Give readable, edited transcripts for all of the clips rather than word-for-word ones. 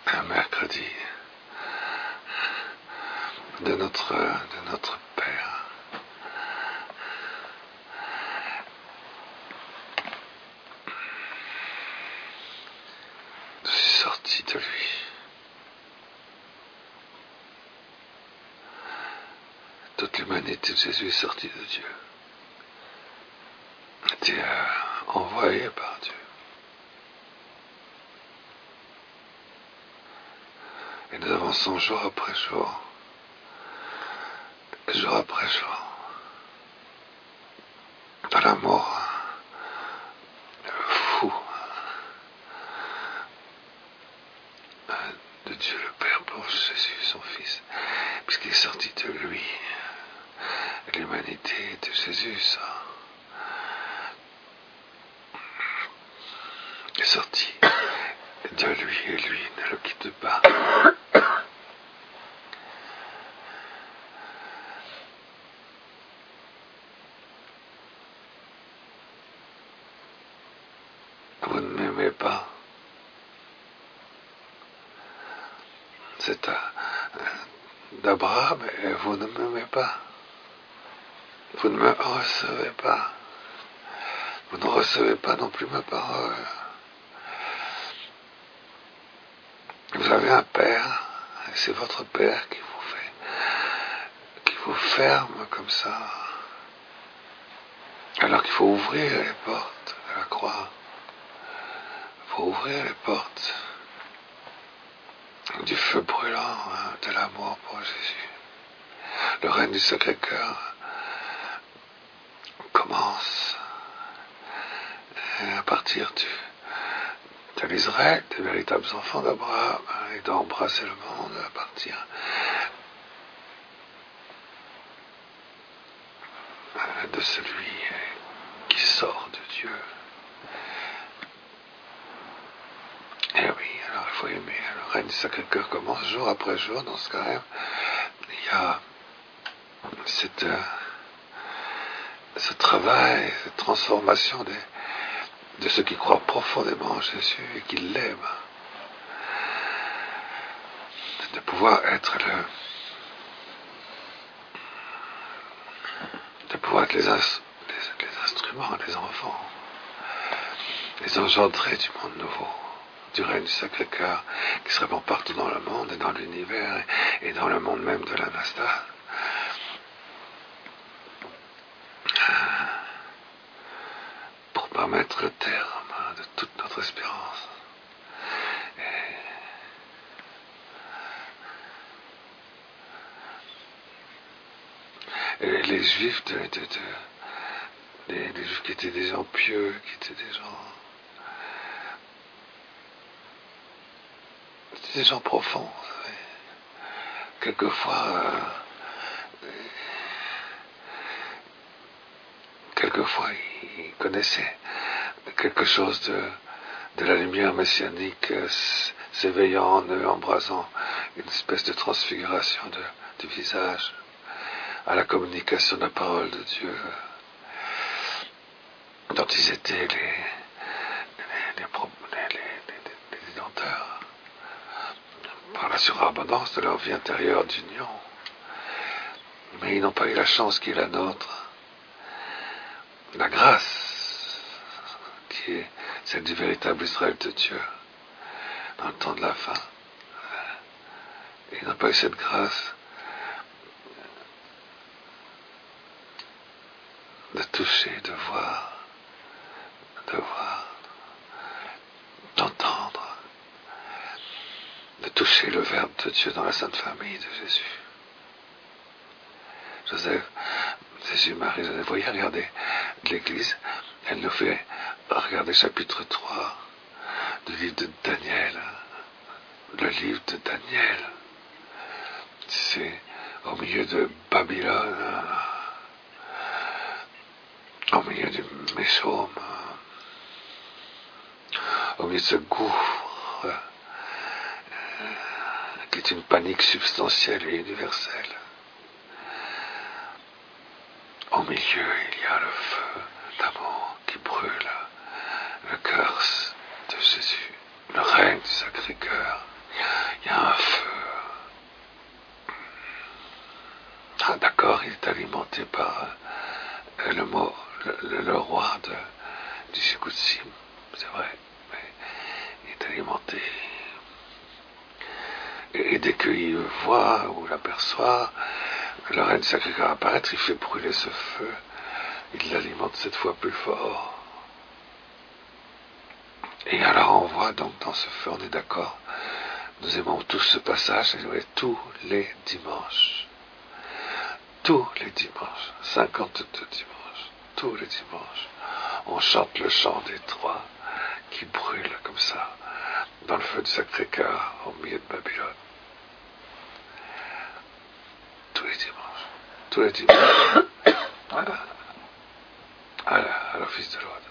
un mercredi de notre Père. Je suis sorti de lui. Toute l'humanité de Jésus est sortie de Dieu. Était envoyé par Dieu. Et nous avançons jour après jour, jour après jour, dans l'amour fou de Dieu le Père pour Jésus, son Fils, puisqu'il est sorti de lui. L'humanité de Jésus, ça, est sorti de lui et lui ne le quitte pas. Vous ne m'aimez pas. C'est d'Abraham et vous ne m'aimez pas. Vous ne me recevez pas. Vous ne recevez pas non plus ma parole. Vous avez un Père, et c'est votre Père qui vous ferme comme ça. Alors qu'il faut ouvrir les portes de la croix. Il faut ouvrir les portes du feu brûlant de l'amour pour Jésus. Le règne du Sacré-Cœur commence à partir de l'Israël, des véritables enfants d'Abraham, et d'embrasser le monde à partir de celui qui sort de Dieu. Et oui, alors il faut aimer. Le règne du Sacré-Cœur commence jour après jour dans ce carême. Il y a ce travail, cette transformation de ceux qui croient profondément en Jésus et qui l'aiment. De pouvoir être les instruments, les enfants, les engendrés du monde nouveau, du règne du Sacré-Cœur, qui se répand partout dans le monde et dans l'univers et dans le monde même de l'anastase. Pour permettre le terme de toute notre espérance. Et les Juifs, les Juifs qui étaient des gens pieux, qui étaient des gens profonds, vous savez. Quelquefois, ils connaissaient quelque chose de la lumière messianique s'éveillant en eux, embrasant une espèce de transfiguration du visage à la communication de la parole de Dieu dont ils étaient les détenteurs par la surabondance de leur vie intérieure d'union. Mais ils n'ont pas eu la chance qui est la nôtre, la grâce qui est celle du véritable Israël de Dieu dans le temps de la fin. Ils n'ont pas eu cette grâce de toucher, de voir, d'entendre, de toucher le Verbe de Dieu dans la Sainte Famille de Jésus. Jésus, Marie, Joseph, vous voyez, regardez l'Église, elle nous fait regarder chapitre 3 du livre de Daniel. Le livre de Daniel, c'est au milieu de Babylone, au milieu du Méchaume, au milieu de ce gouffre qui est une panique substantielle et universelle. Au milieu, il y a le feu d'amour qui brûle le cœur de Jésus, le règne du Sacré-Cœur. alimenté par le roi du Shikutsim, c'est vrai, mais il est alimenté. Et dès qu'il voit ou l'aperçoit, le reine Sacré-Cœur apparaître, il fait brûler ce feu. Il l'alimente 7 fois plus fort. Et alors on voit donc dans ce feu, on est d'accord, nous aimons tous ce passage, et tous les dimanches. Tous les dimanches, 52 dimanches, tous les dimanches, on chante le chant des 3 qui brûle comme ça, dans le feu du Sacré-Cœur, au milieu de Babylone. Tous les dimanches. Tous les dimanches. À l'office de l'Oued.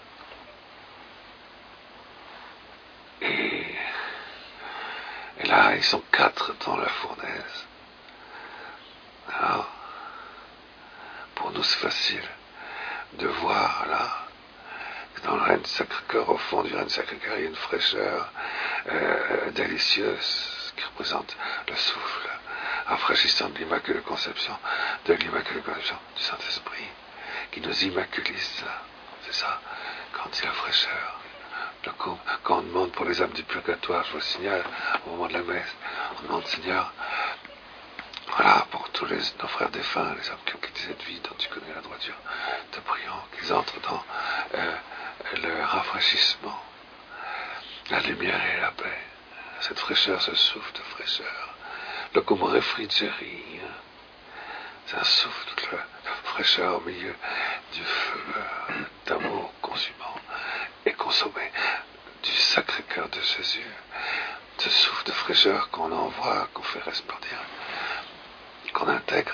Et là, ils sont 4 dans la fournaise. Alors, pour nous, c'est facile de voir là, que dans le Reine Sacré-Cœur, au fond du Reine Sacré-Cœur, il y a une fraîcheur délicieuse qui représente le souffle rafraîchissant de l'Immaculée Conception, du Saint-Esprit, qui nous immaculise. C'est ça, quand il y a la fraîcheur. Quand on demande pour les âmes du purgatoire, je vous le signale, au moment de la messe, on demande, Seigneur, voilà, pour tous nos frères défunts, les âmes qui ont quitté cette vie dont tu connais la droiture, te prions qu'ils entrent dans le rafraîchissement, la lumière et la paix. Cette fraîcheur, ce souffle de fraîcheur. Le cum refrigeri, c'est un souffle de fraîcheur au milieu du feu d'amour consumant et consommé du Sacré-Cœur de Jésus. Ce souffle de fraîcheur qu'on envoie, qu'on fait respirer, qu'on intègre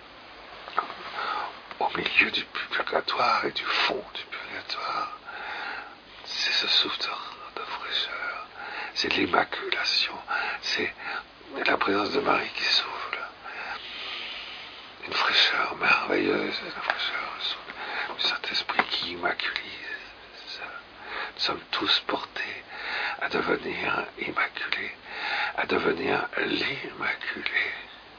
au milieu du purgatoire et du fond du purgatoire. C'est ce souffle de fraîcheur, c'est l'immaculation, c'est la présence de Marie qui souffle. Une fraîcheur merveilleuse, la fraîcheur du Saint-Esprit qui immaculise. Nous sommes tous portés à devenir immaculés, à devenir l'immaculé.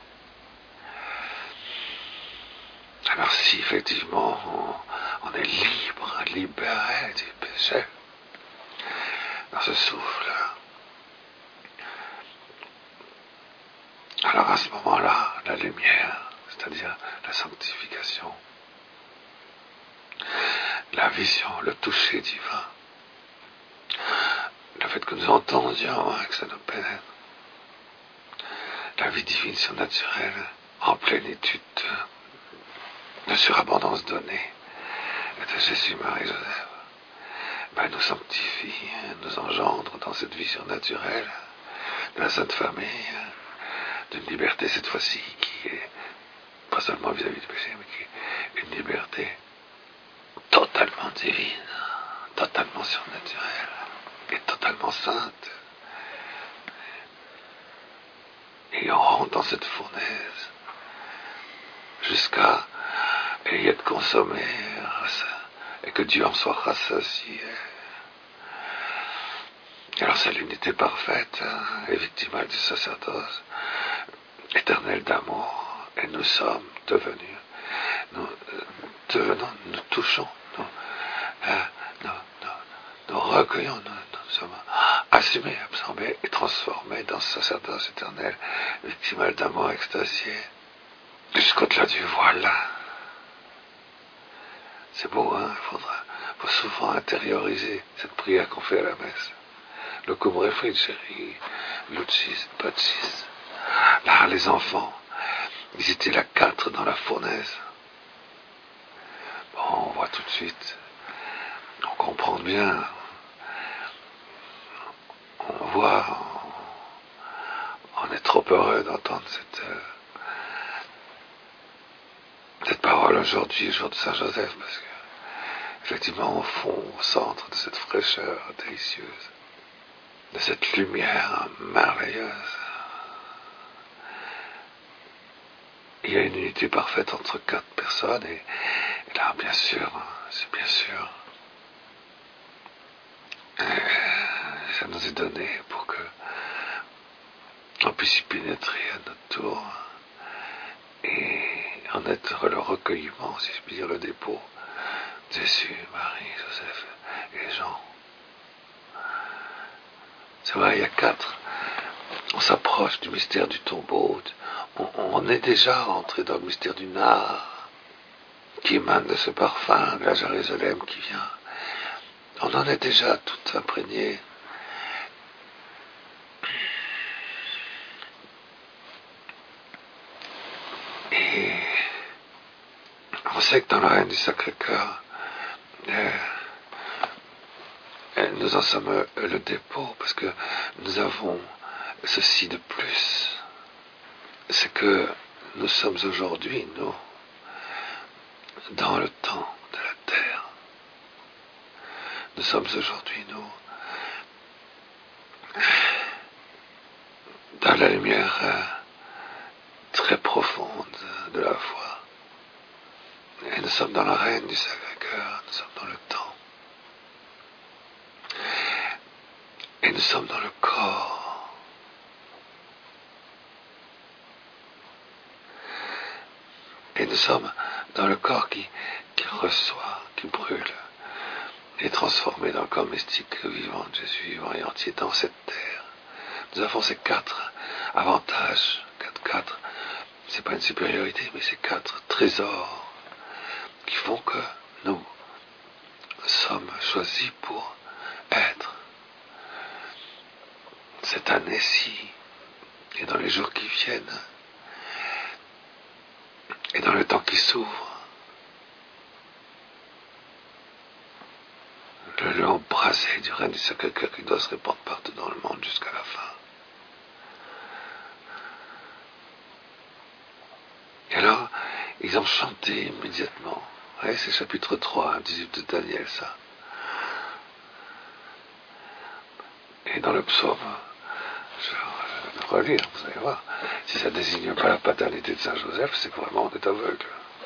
Alors si effectivement on est libre, libéré du péché, dans ce souffle, alors à ce moment-là, la lumière, c'est-à-dire la sanctification, la vision, le toucher divin, le fait que nous entendions, que ça nous pénètre, la vie divine surnaturelle en plénitude de surabondance donnée de Jésus, Marie, Joseph, nous sanctifie, nous engendre dans cette vie surnaturelle de la Sainte Famille, d'une liberté cette fois-ci qui est pas seulement vis-à-vis du péché, mais qui est une liberté totalement divine, totalement surnaturelle et totalement sainte. Et on rentre dans cette fournaise jusqu'à y être consommé et que Dieu en soit rassasié. Alors c'est l'unité parfaite et victimale du sacerdoce éternel d'amour, et nous sommes devenus, nous touchons, nous recueillons, nous sommes assumés, absorbés et transformés dans ce sacerdoce éternel, victimal d'amour extasié, jusqu'au-delà du voile. C'est beau, hein, il faut souvent intérioriser cette prière qu'on fait à la messe. Le cum refrigeri, lucis, pacis. Là, les enfants, ils étaient là 4 dans la fournaise. Bon, on voit tout de suite, on comprend bien, on voit, on est trop heureux d'entendre cette parole aujourd'hui, jour de Saint-Joseph, parce que, effectivement, au fond, au centre de cette fraîcheur délicieuse, de cette lumière merveilleuse, il y a une unité parfaite entre 4 personnes, et là, bien sûr, c'est bien sûr, ça nous est donné pour que on puisse y pénétrer à notre tour et en être le recueillement, si je puis dire, le dépôt. Jésus, Marie, Joseph et les gens. C'est vrai, il y a 4. On s'approche du mystère du tombeau. On est déjà rentré dans le mystère du nard qui émane de ce parfum de la Jérusalem qui vient. On en est déjà tout imprégné. Et on sait que dans la reine du Sacré-Cœur, nous en sommes le dépôt, parce que nous avons ceci de plus. C'est que nous sommes aujourd'hui, nous, dans le temps de la terre. Nous sommes aujourd'hui, nous, dans la lumière très profonde de la foi. Et nous sommes dans la reine du Sacré-Cœur, nous sommes dans le temps. Et nous sommes dans le corps. Et nous sommes dans le corps qui reçoit, qui brûle, et transformé dans le corps mystique vivant de Jésus, vivant et entier dans cette terre. Nous avons ces 4 avantages, 4, c'est pas une supériorité, mais ces 4 trésors qui font que nous sommes choisis pour être cette année-ci et dans les jours qui viennent et dans le temps qui s'ouvre, le long brasé du règne du Sacré-Cœur qui doit se répandre partout dans le monde jusqu'à la fin. Et alors, ils ont chanté immédiatement. Ouais, c'est chapitre 3, 18 de Daniel, ça. Et dans le psaume, je vais le relire, vous allez voir. Si ça désigne pas la paternité de Saint Joseph, c'est que vraiment on est aveugle.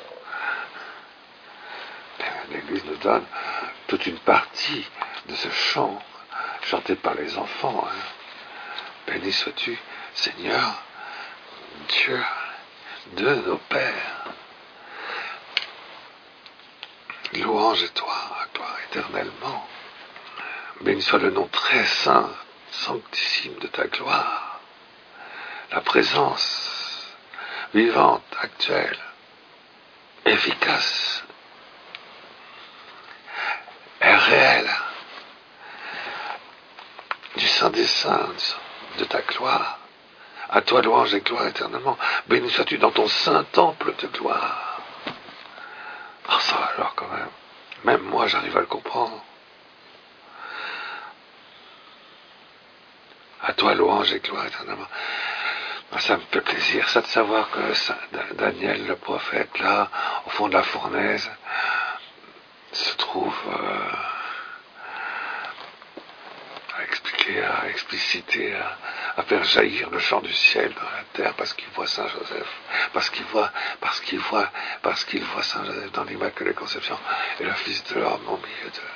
L'Église nous donne toute une partie de ce chant chanté par les enfants. Béni sois-tu, Seigneur, Dieu de nos pères. Louange est toi, éternellement. Béni soit le nom très saint, sanctissime de ta gloire. La présence vivante, actuelle, efficace, est réelle du Saint des Saints, de ta gloire. À toi louange et gloire éternellement. Béni sois-tu dans ton saint temple de gloire. Ah ça alors quand même moi j'arrive à le comprendre. À toi louange et gloire éternellement. Ça me fait plaisir ça de savoir que Daniel le prophète là, au fond de la fournaise, se trouve à expliquer, à expliciter, à faire jaillir le chant du ciel dans la terre parce qu'il voit Saint Joseph, parce qu'il voit Saint Joseph dans l'Immaculée Conception et le Fils de l'homme au milieu d'eux.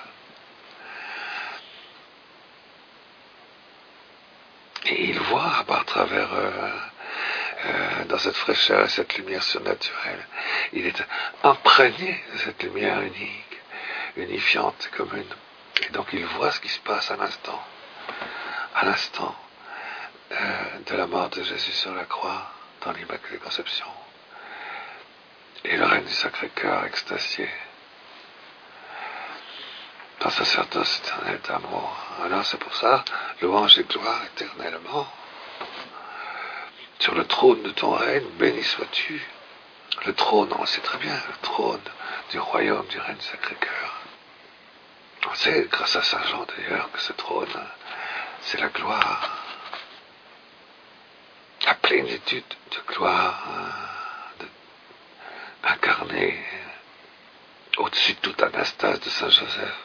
Et il voit à travers dans cette fraîcheur et cette lumière surnaturelle, il est imprégné de cette lumière unique, unifiante, commune. Et donc il voit ce qui se passe à l'instant de la mort de Jésus sur la croix, dans l'Immaculée Conception. Et le règne du Sacré-Cœur extasié, dans sacerdoce éternel d'amour. Alors c'est pour ça, louange et gloire éternellement. Sur le trône de ton règne, béni sois-tu. Le trône, on le sait très bien, le trône du royaume du règne du Sacré-Cœur. On sait, grâce à Saint Jean d'ailleurs, que ce trône, c'est la gloire. La plénitude de gloire incarnée au-dessus de toute anastase de Saint Joseph.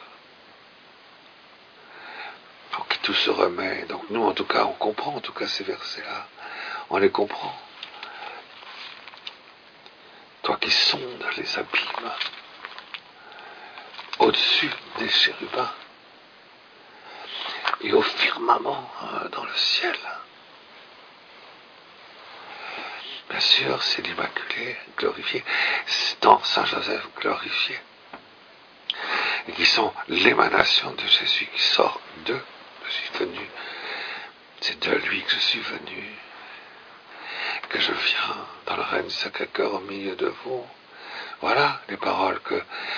Pour que tout se remet. Donc nous, en tout cas, on comprend en tout cas ces versets-là. On les comprend. Toi qui sondes les abîmes, au-dessus des chérubins, et au firmament dans le ciel. Bien sûr, c'est l'Immaculée glorifiée, c'est dans Saint Joseph glorifié, et qui sont l'émanation de Jésus qui sort d'eux. Je suis venu, c'est de lui que je suis venu, que je viens dans le règne du Sacré-Cœur au milieu de vous. Voilà les paroles que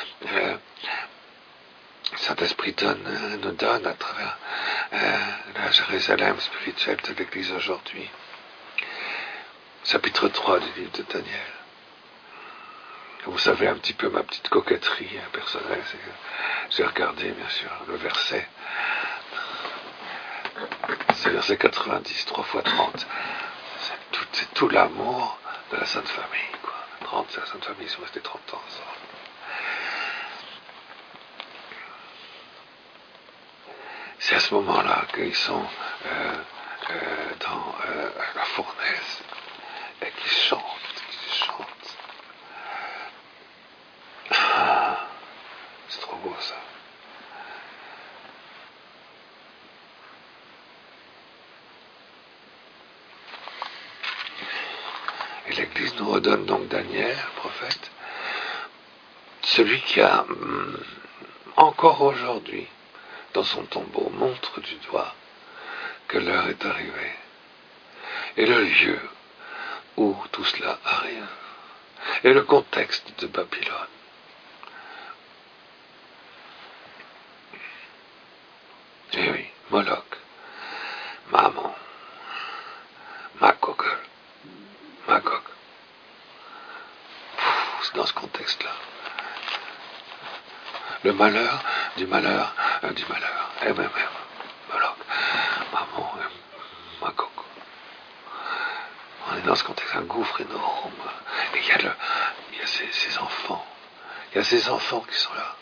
Saint-Esprit nous donne à travers la Jérusalem spirituelle de l'Église aujourd'hui. Chapitre 3 du livre de Daniel. Vous savez un petit peu ma petite coquetterie personnelle, c'est que j'ai regardé bien sûr le verset. C'est verset 90, 3 fois 30. C'est tout l'amour de la Sainte Famille, quoi. 30, c'est la Sainte Famille, ils sont restés 30 ans ensemble. C'est à ce moment-là qu'ils sont dans la fournaise et qu'ils chantent. C'est trop beau ça. Et l'Église nous redonne donc Daniel, prophète, celui qui a encore aujourd'hui, dans son tombeau, montre du doigt que l'heure est arrivée. Et le lieu où tout cela arrive. Et le contexte de Babylone. Et oui, Moloch, Mammon, Magog. C'est dans ce contexte-là. Le malheur, du malheur, MMM, Moloch, Mammon, Magog. On est dans ce contexte, un gouffre énorme. Et il y a ces enfants. Il y a ces enfants qui sont là.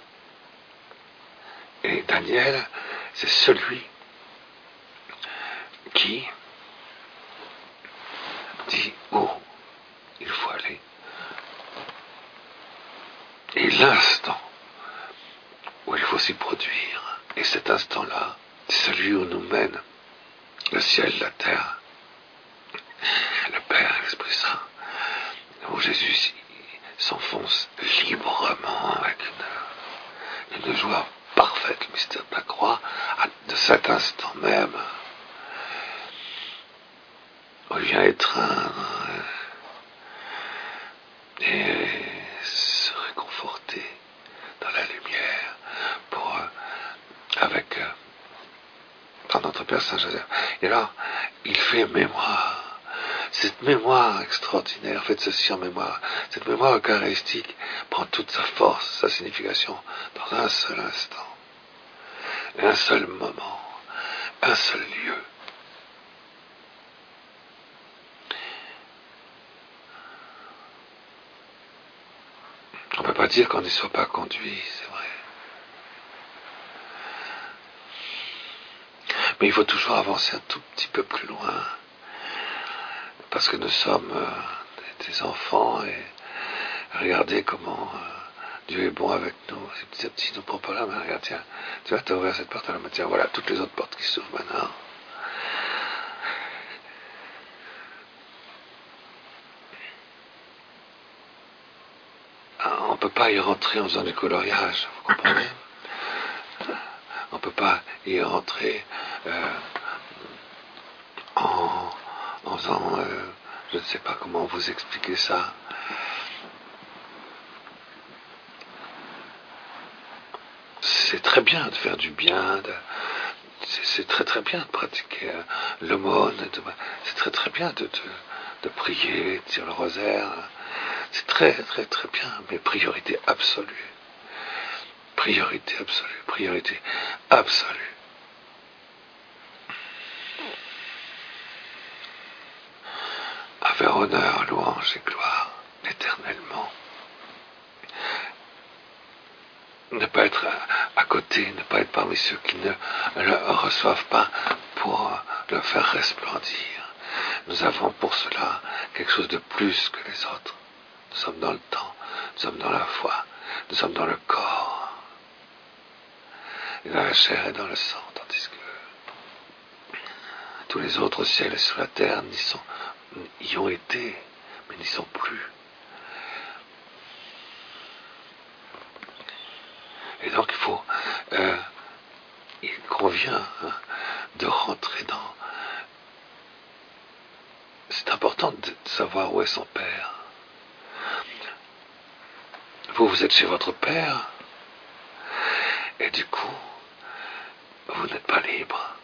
Et Daniel, c'est celui qui dit où il faut aller. Et l'instant où il faut s'y produire. Et cet instant-là, c'est celui où nous mène le ciel, la terre, le Père et l'Esprit Saint, où Jésus s'enfonce librement avec une joie parfaite, le mystère de la croix, de cet instant même, où il vient étreindre et se réconforter dans la lumière dans notre Père Saint Joseph. Et là, il fait mémoire. Cette mémoire extraordinaire, faites ceci en mémoire. Cette mémoire eucharistique prend toute sa force, sa signification dans un seul instant, un seul moment, un seul lieu. On ne peut pas dire qu'on n'y soit pas conduit, c'est vrai. Mais il faut toujours avancer un tout petit peu plus loin. Parce que nous sommes des enfants et regardez comment Dieu est bon avec nous. Petit à petit, il nous prend par la main. Regarde, tiens, tu vas t'ouvrir cette porte, alors tiens, voilà toutes les autres portes qui s'ouvrent maintenant. On ne peut pas y rentrer en faisant du coloriage, vous comprenez? On ne peut pas y rentrer en faisant, je ne sais pas comment vous expliquer ça. C'est très bien de faire du bien, c'est très très bien de pratiquer l'aumône, c'est très très bien de prier, de dire le rosaire, c'est très très très bien, mais priorité absolue. Priorité absolue, priorité absolue. À faire honneur, louange et gloire éternellement. Ne pas être à côté, ne pas être parmi ceux qui ne le reçoivent pas pour le faire resplendir. Nous avons pour cela quelque chose de plus que les autres. Nous sommes dans le temps, nous sommes dans la foi, nous sommes dans le corps, et dans la chair et dans le sang, tandis que tous les autres au ciel et sur la terre y ont été, mais n'y sont plus. Et donc il convient de rentrer dans... C'est important de savoir où est son père. Vous êtes chez votre père, et du coup, vous n'êtes pas libre.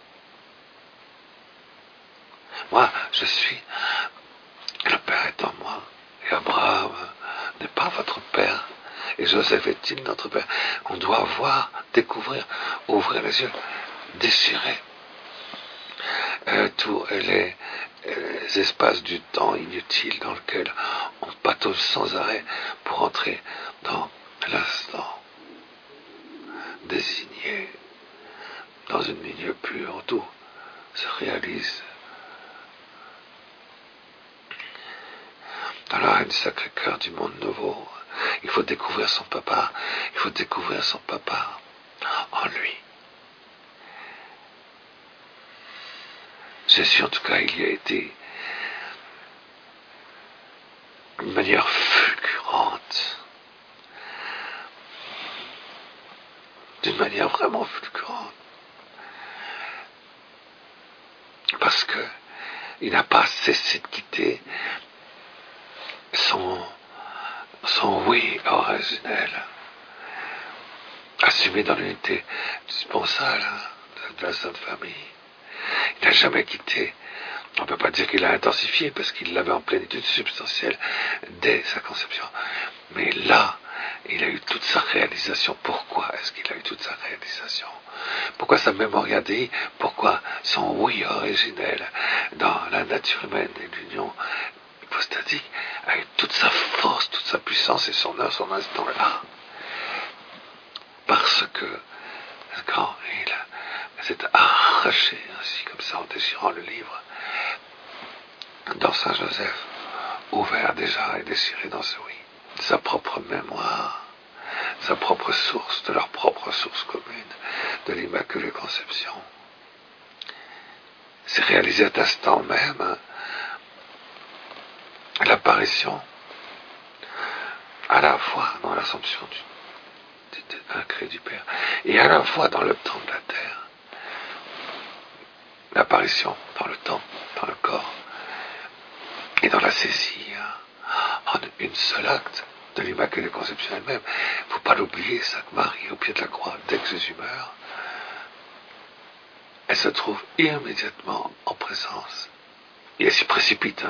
Moi, je suis... Le père est en moi, et Abraham n'est pas votre père, et Joseph est-il notre père. On doit voir, découvrir, ouvrir les yeux, déchirer tous les espaces du temps inutiles dans lequel on patauge sans arrêt pour entrer dans l'instant désigné, dans une ligne pure, où tout se réalise. Dans la reine du Sacré-Cœur du monde nouveau, il faut découvrir son papa, il faut découvrir son papa en lui. Jésus, en tout cas, il y a été d'une manière fulgurante, d'une manière vraiment fulgurante, parce que il n'a pas cessé de quitter son oui originel, assumé dans l'unité dispensable de la Sainte Famille. Il n'a jamais quitté. On ne peut pas dire qu'il a intensifié, parce qu'il l'avait en plénitude substantielle dès sa conception. Mais là, il a eu toute sa réalisation. Pourquoi est-ce qu'il a eu toute sa réalisation? Pourquoi sa mémoria Dei? Pourquoi son oui originel dans la nature humaine et l'union hypostatique a eu toute sa force, toute sa puissance et son heure, son instant là? Parce que quand il s'est arraché ainsi comme ça en déchirant le livre, dans Saint Joseph, ouvert déjà et déchiré dans ce oui, sa propre mémoire, sa propre source, de leur propre source commune, de l'Immaculée Conception. C'est réalisé à cet instant même l'apparition, à la fois dans l'Assomption d'un cré du Père, et à la fois dans le temps de la terre. L'apparition dans le temps, dans le corps, et dans la saisie, en une seule acte de l'Immaculée Conception elle-même. Il ne faut pas l'oublier, Sainte Marie, au pied de la croix, dès que Jésus meurt, elle se trouve immédiatement en présence. Et elle s'y précipite,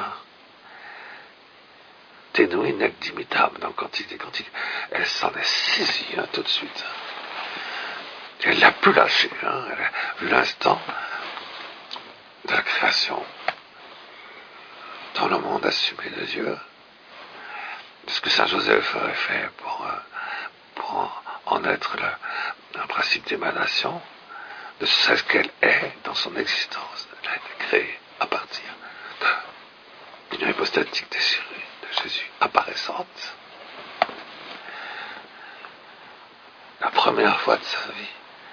Tenui nec dimitam dans le Cantique des Cantiques. Elle s'en est saisie tout de suite. Elle ne l'a plus lâché. Elle a vu l'instant de la création dans le monde assumé de Dieu. De ce que Saint Joseph aurait fait pour en être un principe d'émanation, de ce qu'elle est dans son existence. Elle a été créée à partir d'une hypostatique déchirée de Jésus, apparaissante. La première fois de sa vie,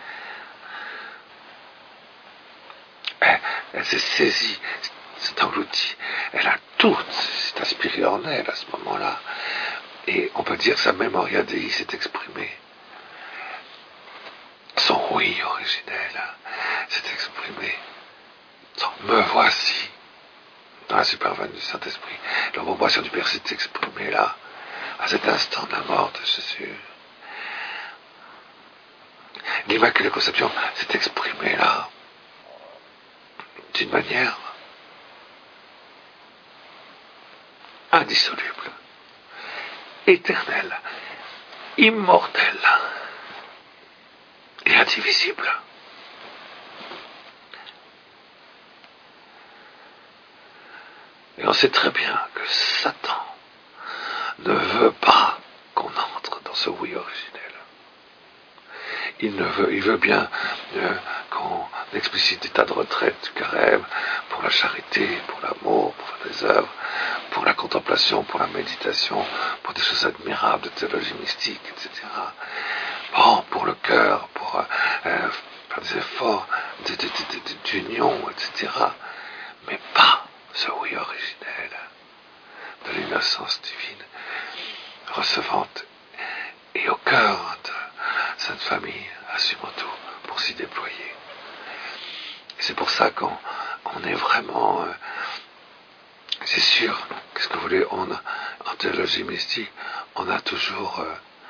elle s'est saisie, s'est engloutie, elle a tout, s'est inspirée en elle à ce moment-là. Et on peut dire que sa mémoria Dei s'est exprimée. Son oui originel s'est exprimé. Son me voici dans la supervenue du Saint-Esprit. L'ombration du Père s'est exprimée là, à cet instant de la mort de Jésus. L'Immaculée Conception s'est exprimée là, d'une manière indissoluble, éternelle, immortelle et indivisible. Et on sait très bien que Satan ne veut pas qu'on entre dans ce oui originel. Il veut bien qu'on explicite des tas de retraites du carême pour la charité, pour l'amour, pour faire des œuvres, pour la contemplation, pour la méditation, pour des choses admirables de théologie mystique, etc. Bon, pour le cœur, pour faire des efforts d'union, etc. Mais pas ce oui originel. de l'innocence divine recevante et au cœur de cette famille, assumons tout pour s'y déployer. Et c'est pour ça qu'on est vraiment, c'est sûr, qu'est-ce que vous voulez, en théologie mystique, on a toujours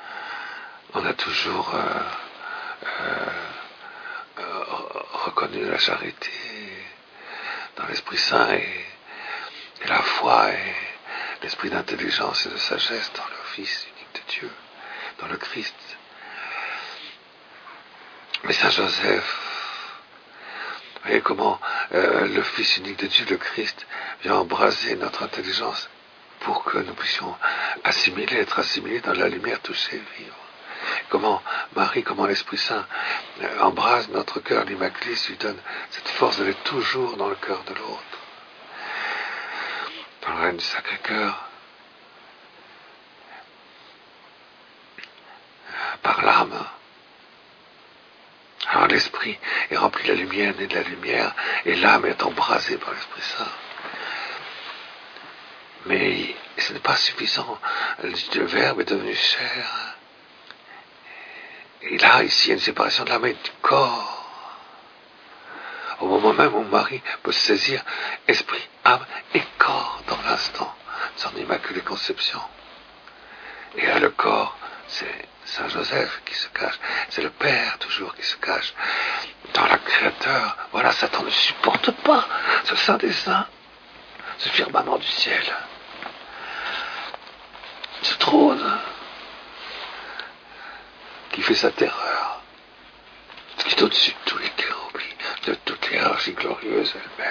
reconnu la charité dans l'Esprit Saint et la foi et l'esprit d'intelligence et de sagesse dans le Fils unique de Dieu, dans le Christ. Mais Saint Joseph, vous voyez comment le Fils unique de Dieu, le Christ, vient embraser notre intelligence pour que nous puissions être assimilés dans la lumière, toucher, vivre. Comment Marie, comment l'Esprit Saint embrase notre cœur, l'Immaculée lui donne cette force d'aller toujours dans le cœur de l'autre. Dans le règne du Sacré-Cœur, par l'âme. Alors l'Esprit est rempli de la lumière, né de la lumière, et l'âme est embrasée par l'Esprit Saint. Mais ce n'est pas suffisant. Le Verbe est devenu chair. Et là, ici, il y a une séparation de l'âme et du corps. Au moment même où Marie peut se saisir esprit, âme et corps dans l'instant de son Immaculée Conception. Et là, le corps, c'est Saint Joseph qui se cache, c'est le Père toujours qui se cache. Dans le Créateur, voilà, Satan ne supporte pas ce Saint des Saints, ce firmament du ciel, ce trône qui fait sa terreur, qui est au-dessus de tous les kéroubies, de toute l'hiérarchie glorieuse elle-même.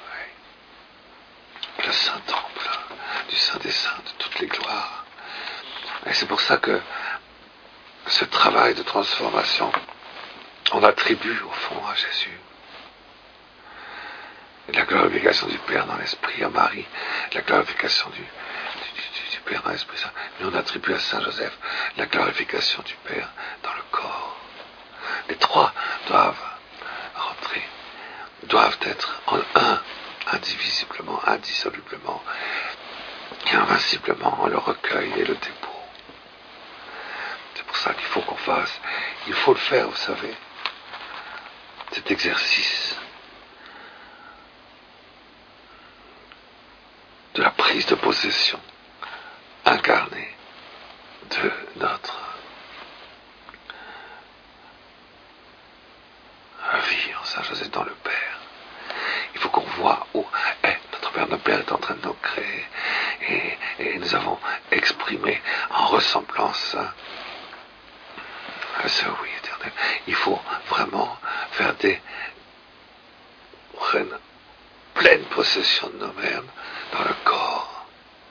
Oui. Le Saint Temple, du Saint des Saints, de toutes les gloires. Et c'est pour ça que ce travail de transformation, on attribue au fond à Jésus. Et la glorification du Père dans l'Esprit, à Marie, la glorification du Père dans l'Esprit Saint. Mais on attribue à Saint Joseph la glorification du Père dans le corps. Les trois doivent rentrer, doivent être en un, indivisiblement, indissolublement, et invinciblement, on le recueil et le dépôt. C'est pour ça qu'il faut qu'on fasse, il faut le faire, vous savez, cet exercice de la prise de possession incarnée de notre vie en Saint Joseph dans le Père. Il faut qu'on voit où notre Père est en train de nous créer et nous avons exprimé en ressemblance à ce oui éternel. Il faut vraiment faire pleine possession de nous-mêmes dans le corps.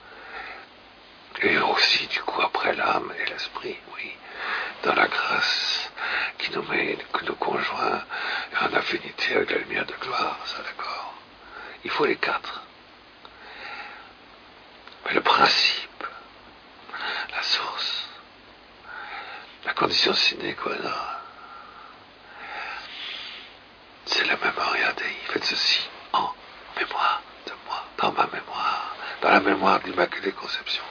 Et aussi, du coup, après l'âme et l'esprit, oui, dans la grâce qui nous met, que nous conjoint en affinité avec la lumière de gloire, ça d'accord. Il faut les quatre. Mais le principe, la source, la condition sine qua non, c'est la mémoria Dei. Faites ceci en mémoire de moi, dans ma mémoire, dans la mémoire de l'Immaculée Conception.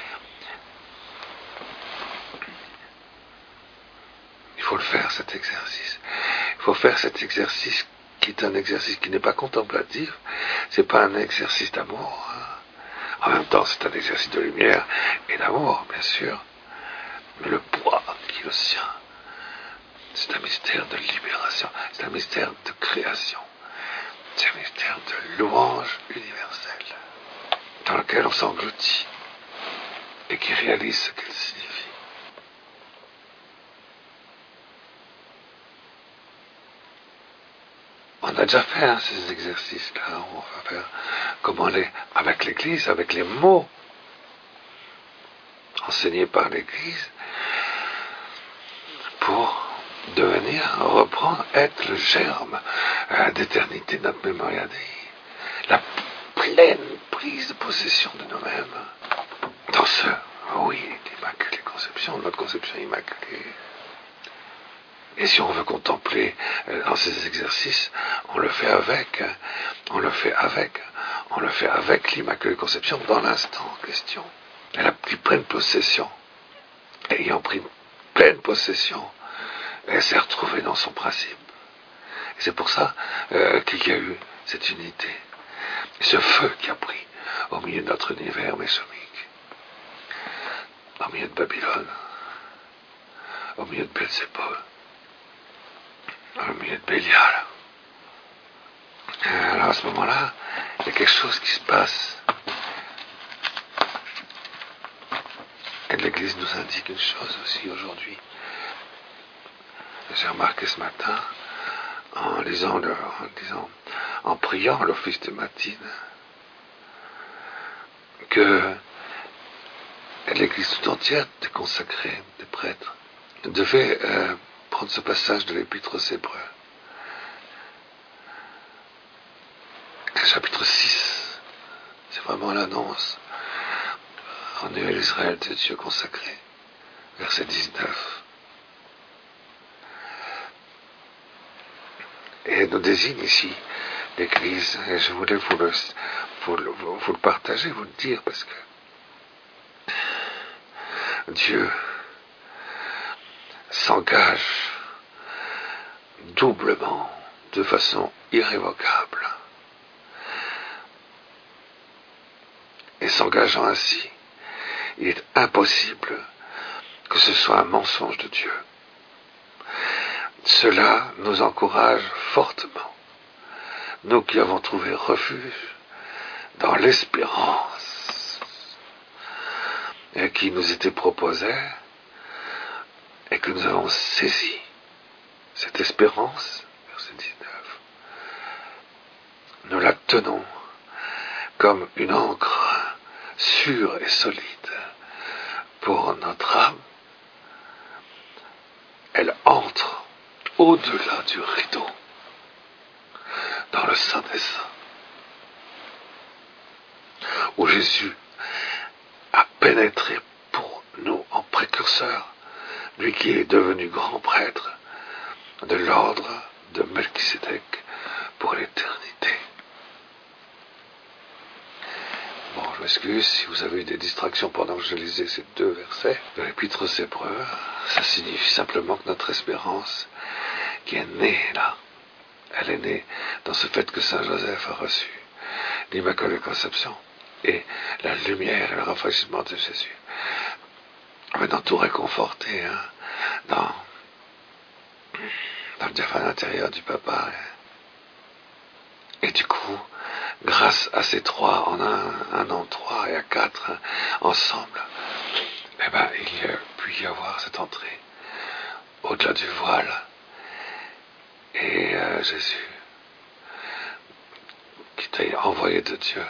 Il faut le faire, cet exercice. Il faut faire cet exercice qui est un exercice qui n'est pas contemplatif, c'est pas un exercice d'amour. En même temps, c'est un exercice de lumière et d'amour, bien sûr. Mais le poids qui est le sien, c'est un mystère de libération, c'est un mystère de création, c'est un mystère de louange universelle, dans lequel on s'engloutit et qui réalise ce qu'elle signifie. On a déjà fait ces exercices-là, on va faire comment avec l'Église, avec les mots enseignés par l'Église, pour reprendre, être le germe d'éternité de notre mémoria Dei, la pleine prise de possession de nous-mêmes, dans l'Immaculée Conception, notre conception immaculée. Et si on veut contempler dans ces exercices, on le fait avec, On le fait avec l'Immaculée Conception dans l'instant en question. Elle a pris pleine possession. Et ayant pris pleine possession, elle s'est retrouvée dans son principe. Et c'est pour ça qu'il y a eu cette unité. Ce feu qui a pris au milieu de notre univers mésomique, au milieu de Babylone, au milieu de Belzébuth, au milieu de Bélial. Alors à ce moment-là, il y a quelque chose qui se passe. Et l'Église nous indique une chose aussi aujourd'hui. J'ai remarqué ce matin, en priant l'office de matine, que l'Église tout entière, des consacrés, des prêtres, devait prendre ce passage de l'Épître aux Hébreux. Chapitre 6, c'est vraiment l'annonce. En est l'Israël de Dieu consacré. Verset 19. Et elle nous désigne ici l'Église. Et je voulais vous le partager, vous le dire, parce que Dieu s'engage doublement, de façon irrévocable. Et s'engageant ainsi, il est impossible que ce soit un mensonge de Dieu. Cela nous encourage fortement, nous qui avons trouvé refuge dans l'espérance et qui nous était proposée et que nous avons saisi cette espérance, verset 19. Nous la tenons comme une ancre sûre et solide pour notre âme. Elle entre au-delà du rideau, dans le Saint des Saints, où Jésus a pénétré pour nous en précurseur, lui qui est devenu grand prêtre de l'ordre de Melchisédek pour l'éternité. Bon, je m'excuse si vous avez eu des distractions pendant que je lisais ces deux versets de l'Épître aux Hébreux. Ça signifie simplement que notre espérance, qui est née là, elle est née dans ce fait que Saint Joseph a reçu l'Immaculée Conception et la lumière et le rafraîchissement de Jésus. Maintenant tout réconforté dans le diaphane intérieur du Papa. Et du coup, grâce à ces trois, en un en trois et à quatre ensemble, eh ben, il a pu y avoir cette entrée au-delà du voile. Et Jésus, qui t'a envoyé de Dieu,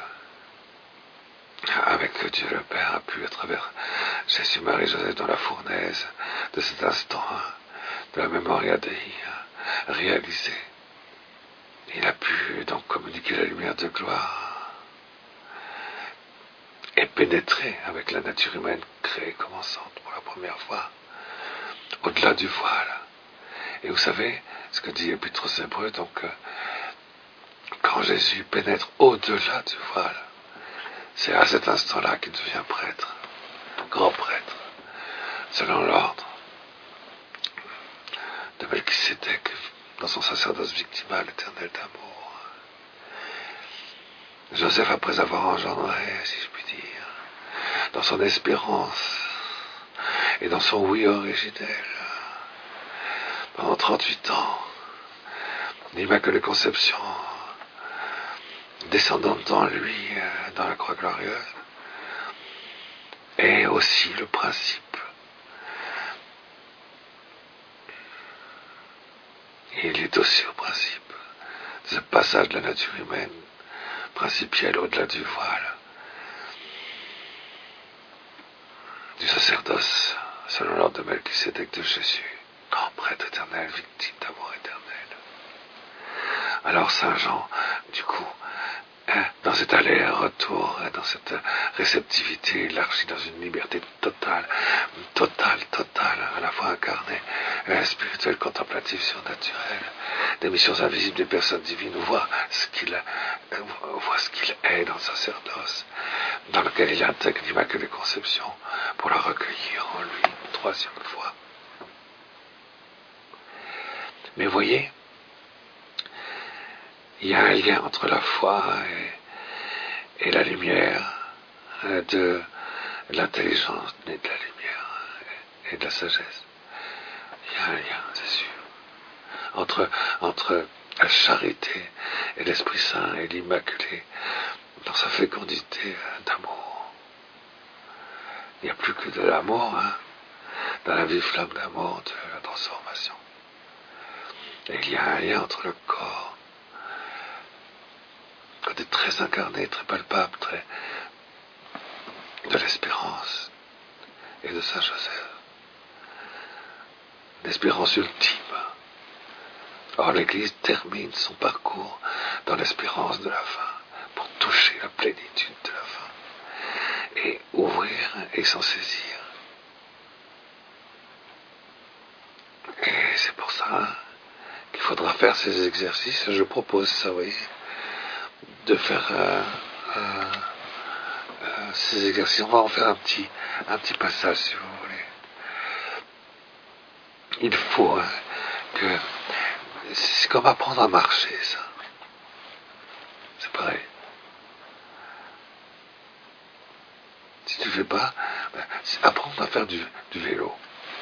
avec Dieu le Père, a pu à travers Jésus, Marie, Joseph dans la fournaise de cet instant, de la Memoria Dei, réaliser. Il a pu donc communiquer la lumière de gloire et pénétrer avec la nature humaine créée commençante pour la première fois, au-delà du voile. Et vous savez ce que dit l'Épître aux Hébreux, donc quand Jésus pénètre au-delà du voile, c'est à cet instant-là qu'il devient prêtre, grand prêtre, selon l'ordre de Melchisédek, dans son sacerdoce victimal éternel d'amour. Joseph, après avoir engendré, si je puis dire, dans son espérance et dans son oui originel, pendant 38 ans, l'Immaculée Conception, descendante en lui, dans la croix glorieuse, et aussi le principe. Il est aussi au principe de ce passage de la nature humaine principielle au-delà du voile, du sacerdoce selon l'ordre de Melchisédek de Jésus, grand prêtre éternel, victime d'amour éternel. Alors Saint Jean, du coup, dans cet aller-retour, dans cette réceptivité élargie, dans une liberté totale, à la fois incarnée, spirituelle, contemplative, surnaturelle, des missions invisibles des personnes divines, voit ce qu'il est dans le sacerdoce, dans lequel il intègre l'Immaculée Conception pour la recueillir en lui une troisième fois. Mais voyez, il y a un lien entre la foi et la lumière de l'intelligence née de la lumière et de la sagesse. Il y a un lien, c'est sûr, entre la charité et l'Esprit Saint et l'Immaculée dans sa fécondité d'amour. Il n'y a plus que de l'amour dans la vive flamme d'amour de la transformation. Et il y a un lien entre le corps, côté très incarné, très palpable, de l'espérance et de Saint Joseph. L'espérance ultime. Or, l'Église termine son parcours dans l'espérance de la fin, pour toucher la plénitude de la fin, et ouvrir et s'en saisir. Et c'est pour ça qu'il faudra faire ces exercices. Je propose ça, vous voyez, de faire ces exercices. On va en faire un petit passage, si vous voulez. Il faut que... C'est comme apprendre à marcher, ça. C'est pareil. Si tu ne fais pas, c'est apprendre à faire du vélo.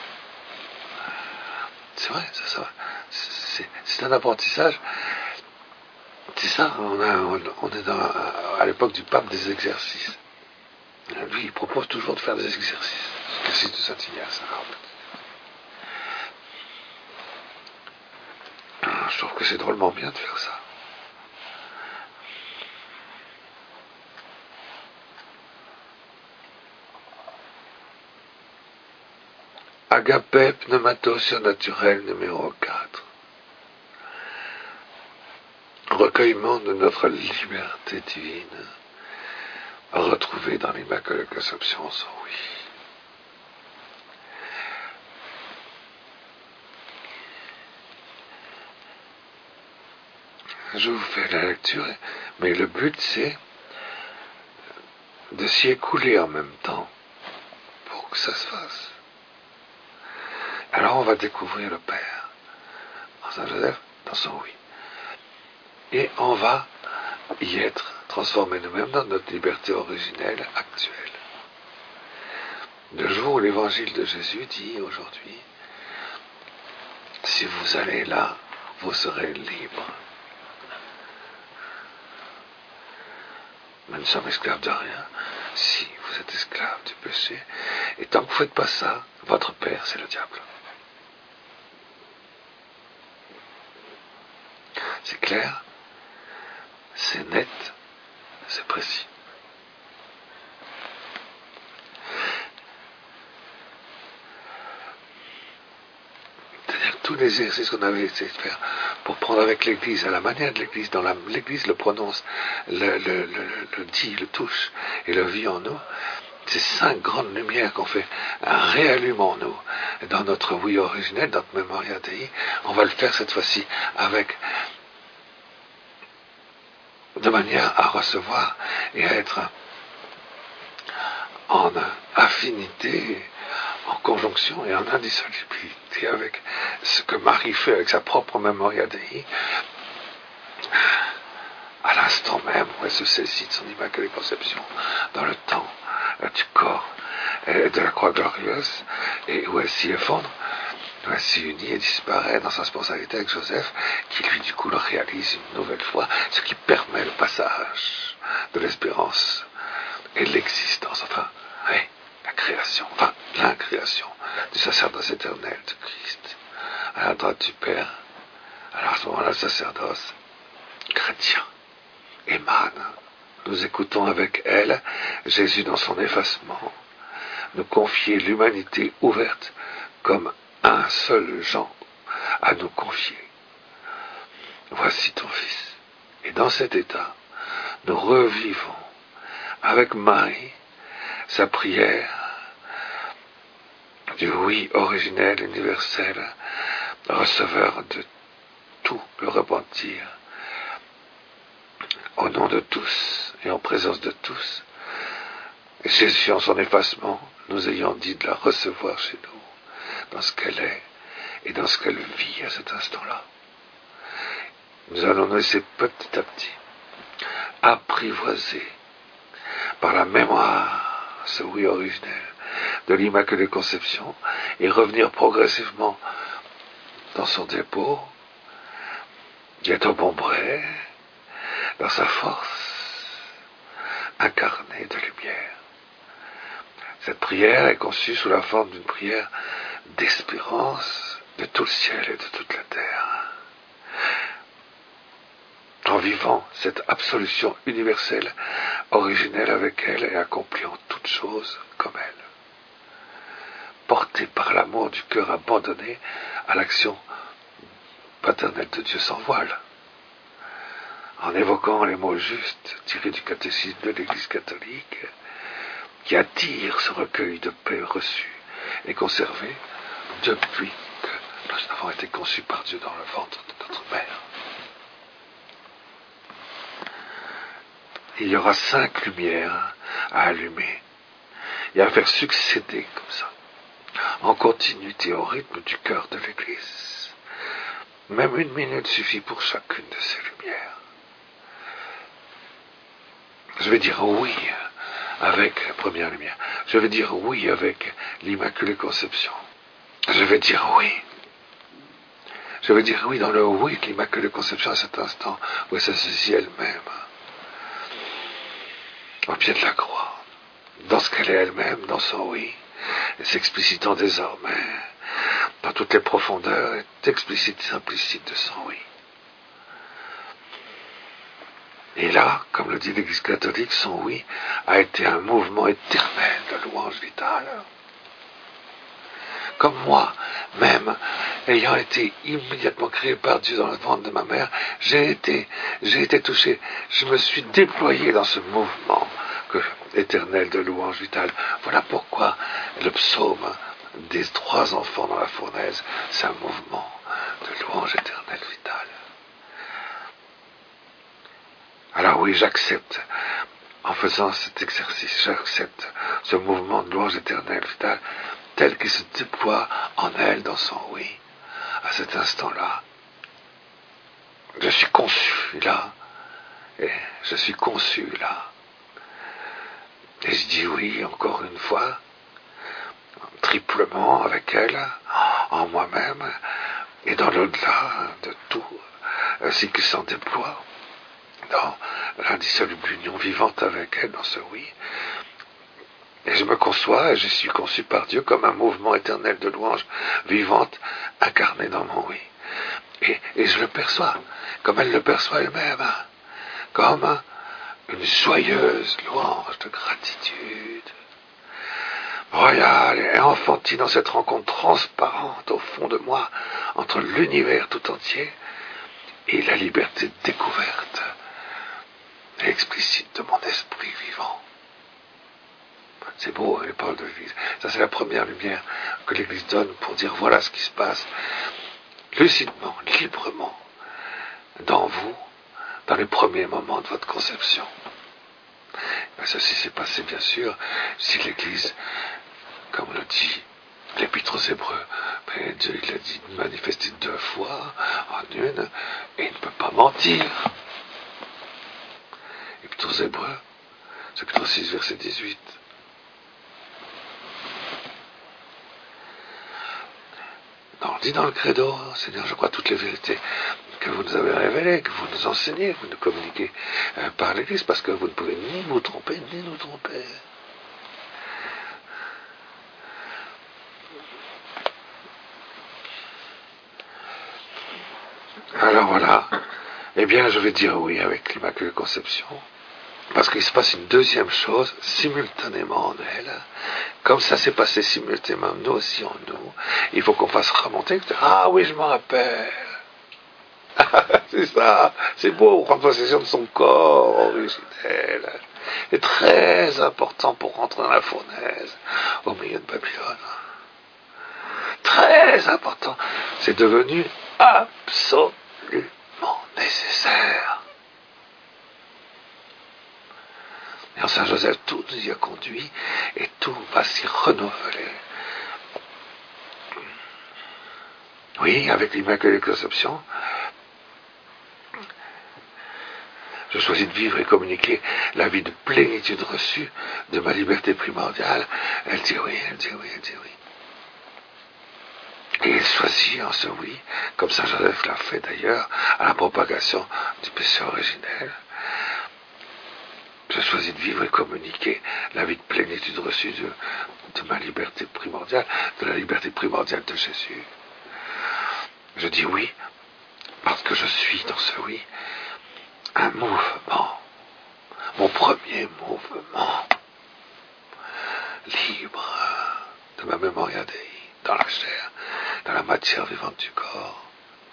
C'est vrai, c'est un apprentissage. C'est ça, on est à l'époque du pape des exercices. Lui, il propose toujours de faire des exercices. L'exercice de Saint-Ignace. Je trouve que c'est drôlement bien de faire ça. Agapé pneumato surnaturel numéro 4. Recueillement de notre liberté divine, retrouvée dans l'Immaculée Conception, son oui. Je vous fais la lecture, mais le but c'est de s'y écouler en même temps pour que ça se fasse. Alors on va découvrir le Père en Saint Joseph, dans son oui. Et on va y être transformés nous-mêmes dans notre liberté originelle actuelle. Le jour où l'Évangile de Jésus dit aujourd'hui, si vous allez là, vous serez libres. Nous ne sommes esclaves de rien. Si vous êtes esclaves du péché, et tant que vous ne faites pas ça, votre père, c'est le diable. C'est clair, c'est net, c'est précis. C'est-à-dire que tous les exercices qu'on avait essayé de faire pour prendre avec l'Église, à la manière de l'Église, l'Église le prononce, le dit, le touche et le vit en nous, ces 5 grandes lumières qu'on fait réallume en nous, dans notre oui originel, dans notre Memoria Dei, on va le faire cette fois-ci avec, de manière à recevoir et à être en affinité, en conjonction et en indissolubilité avec ce que Marie fait avec sa propre Memoria Dei, à l'instant même où elle se saisit de son Immaculée Conception, dans le temps du corps et de la croix glorieuse, et où elle s'y effondre, où elle s'y unit et disparaît dans sa spontanéité avec Joseph, qui lui du coup le réalise une nouvelle fois, ce qui permet le passage de l'espérance et de l'existence, enfin, oui, la création, enfin, l'incréation du sacerdoce éternel de Christ, à la droite du Père. Alors à ce moment-là, le sacerdoce chrétien émane. Nous écoutons avec elle Jésus dans son effacement, nous confier l'humanité ouverte comme un seul genre à nous confier. Voici ton Fils. Et dans cet état, nous revivons avec Marie sa prière du oui originel, universel, receveur de tout le repentir, au nom de tous et en présence de tous. Et Jésus, en son effacement, nous ayant dit de la recevoir chez nous, dans ce qu'elle est et dans ce qu'elle vit à cet instant-là. Nous allons nous laisser petit à petit apprivoiser par la mémoire ce oui originel de l'Immaculée Conception et revenir progressivement dans son dépôt, qui est au bon bret, dans sa force incarnée de lumière. Cette prière est conçue sous la forme d'une prière d'espérance de tout le ciel et de toute la terre. En vivant cette absolution universelle, originelle avec elle et accomplie en toutes choses comme elle. Portée par l'amour du cœur abandonné à l'action paternelle de Dieu sans voile. En évoquant les mots justes tirés du catéchisme de l'Église catholique, qui attire ce recueil de paix reçu et conservé depuis que nous avons été conçus par Dieu dans le ventre de notre mère. Il y aura 5 lumières à allumer et à faire succéder comme ça, en continuité au rythme du cœur de l'Église. Même 1 minute suffit pour chacune de ces lumières. Je vais dire oui avec la première lumière. Je vais dire oui avec l'Immaculée Conception. Je vais dire oui. Je vais dire oui dans le oui de l'Immaculée Conception à cet instant où elle s'associe elle-même au pied de la croix, dans ce qu'elle est elle-même, dans son oui, et s'explicitant désormais dans toutes les profondeurs et explicites et implicites de son oui. Et là, comme le dit l'Église catholique, son oui a été un mouvement éternel de louange vitale. Comme moi, même, ayant été immédiatement créé par Dieu dans le ventre de ma mère, j'ai été touché, je me suis déployé dans ce mouvement éternel de louange vitale. Voilà pourquoi le psaume des 3 enfants dans la fournaise, c'est un mouvement de louange éternelle vitale. Alors oui, j'accepte, en faisant cet exercice, j'accepte ce mouvement de louange éternelle vitale, tel qu'il se déploie en elle, dans son oui, à cet instant-là. Je suis conçu là, et je suis conçu là. Et je dis oui, encore une fois, triplement avec elle, en moi-même, et dans l'au-delà de tout, ainsi qu'il s'en déploie dans l'indissoluble union vivante avec elle, dans ce oui. Et je me conçois, et je suis conçu par Dieu comme un mouvement éternel de louange vivante, incarné dans mon oui. Et je le perçois, comme elle le perçoit elle-même, comme une joyeuse louange de gratitude, royale et enfantine dans cette rencontre transparente au fond de moi, entre l'univers tout entier et la liberté découverte et explicite de mon esprit vivant. C'est beau, les paroles de l'Église. Ça, c'est la première lumière que l'Église donne pour dire voilà ce qui se passe lucidement, librement, dans vous, dans les premiers moments de votre conception. Mais ceci s'est passé, bien sûr, si l'Église, comme le dit l'Épître aux Hébreux, mais Dieu il l'a dit manifesté 2 fois en une, et il ne peut pas mentir. L'Épître aux Hébreux, chapitre 6, verset 18. On dit dans le credo, Seigneur, je crois toutes les vérités que vous nous avez révélées, que vous nous enseignez, que vous nous communiquez par l'Église, parce que vous ne pouvez ni vous tromper, ni nous tromper. Alors voilà, eh bien je vais dire oui avec l'Immaculée Conception, parce qu'il se passe une deuxième chose simultanément en elle. Comme ça s'est passé simultanément nous aussi en nous, il faut qu'on fasse remonter. Ah oui, je m'en rappelle. C'est ça, c'est beau, prendre possession de son corps originel. C'est très important pour rentrer dans la fournaise, au milieu de Babylone. Très important. C'est devenu absolument nécessaire. Et en Saint-Joseph, tout nous y a conduit et tout va s'y renouveler. Oui, avec l'Immaculée Conception, je choisis de vivre et communiquer la vie de plénitude reçue de ma liberté primordiale. Elle dit oui, elle dit oui, elle dit oui. Et il choisit en ce oui, comme Saint Joseph l'a fait d'ailleurs, à la propagation du péché originel. Je choisis de vivre et communiquer la vie de plénitude reçue de ma liberté primordiale, de la liberté primordiale de Jésus. Je dis oui, parce que je suis dans ce oui, un mouvement, mon premier mouvement, libre de ma mémoria Dei, dans la chair, dans la matière vivante du corps.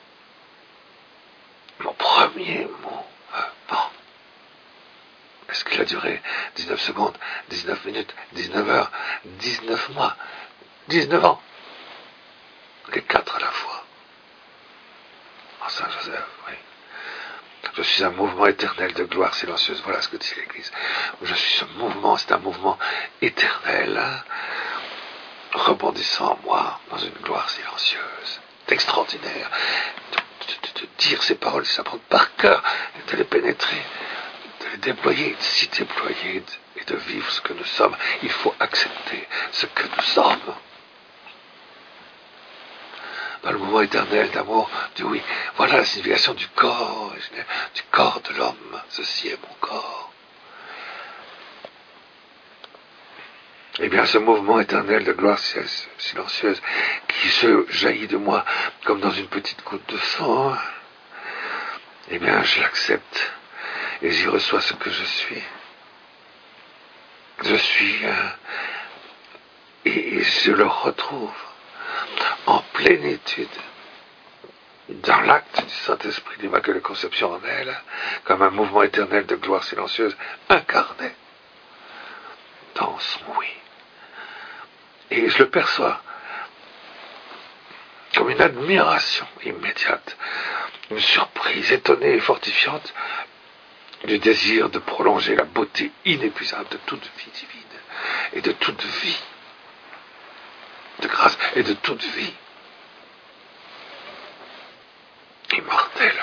Mon premier mouvement. Est-ce qu'il a duré 19 secondes, 19 minutes, 19 heures, 19 mois, 19 ans? Les 4 à la fois. En Saint-Joseph, oui. Je suis un mouvement éternel de gloire silencieuse. Voilà ce que dit l'Église. Je suis ce mouvement, c'est un mouvement éternel, hein, rebondissant en moi dans une gloire silencieuse. C'est extraordinaire de dire ces paroles, de s'apprendre par cœur, de les pénétrer, de les déployer, de s'y déployer et de vivre ce que nous sommes. Il faut accepter ce que nous sommes. Dans le mouvement éternel d'amour, du oui, voilà la signification du corps de l'homme. Ceci est mon corps. Eh bien, ce mouvement éternel de gloire silencieuse qui se jaillit de moi comme dans une petite goutte de sang, eh bien, je l'accepte et j'y reçois ce que je suis. Je suis et je le retrouve en plénitude dans l'acte du Saint-Esprit d'Immaculée Conception en elle, comme un mouvement éternel de gloire silencieuse incarné dans son oui. Et je le perçois comme une admiration immédiate, une surprise étonnée et fortifiante du désir de prolonger la beauté inépuisable de toute vie divine et de toute vie de grâce et de toute vie immortelle.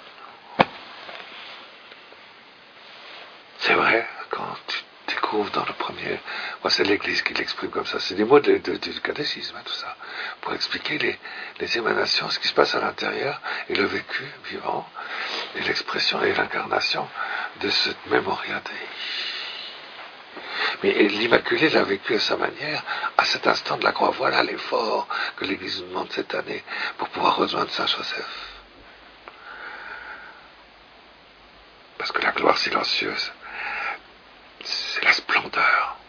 C'est vrai, quand tu découvres dans le premier, moi c'est l'Église qui l'exprime comme ça, c'est des mots du catéchisme, hein, tout ça, pour expliquer les émanations, ce qui se passe à l'intérieur, et le vécu vivant, et l'expression et l'incarnation de cette mémoria Dei. Mais l'Immaculée l'a vécu à sa manière, à cet instant de la croix. Voilà l'effort que l'Église nous demande cette année pour pouvoir rejoindre Saint Joseph. Parce que la gloire silencieuse, c'est la splendeur.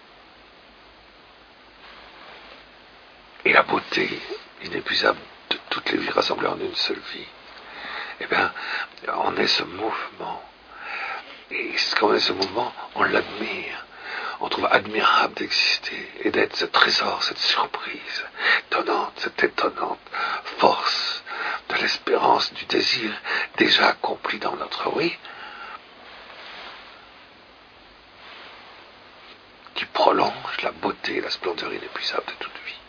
Et la beauté inépuisable de toutes les vies rassemblées en une seule vie. Eh bien, on est ce mouvement. Et quand on est ce mouvement, on l'admire. On trouve admirable d'exister et d'être ce trésor, cette surprise étonnante, cette étonnante force de l'espérance, du désir déjà accompli dans notre oui, qui prolonge la beauté et la splendeur inépuisable de toute vie.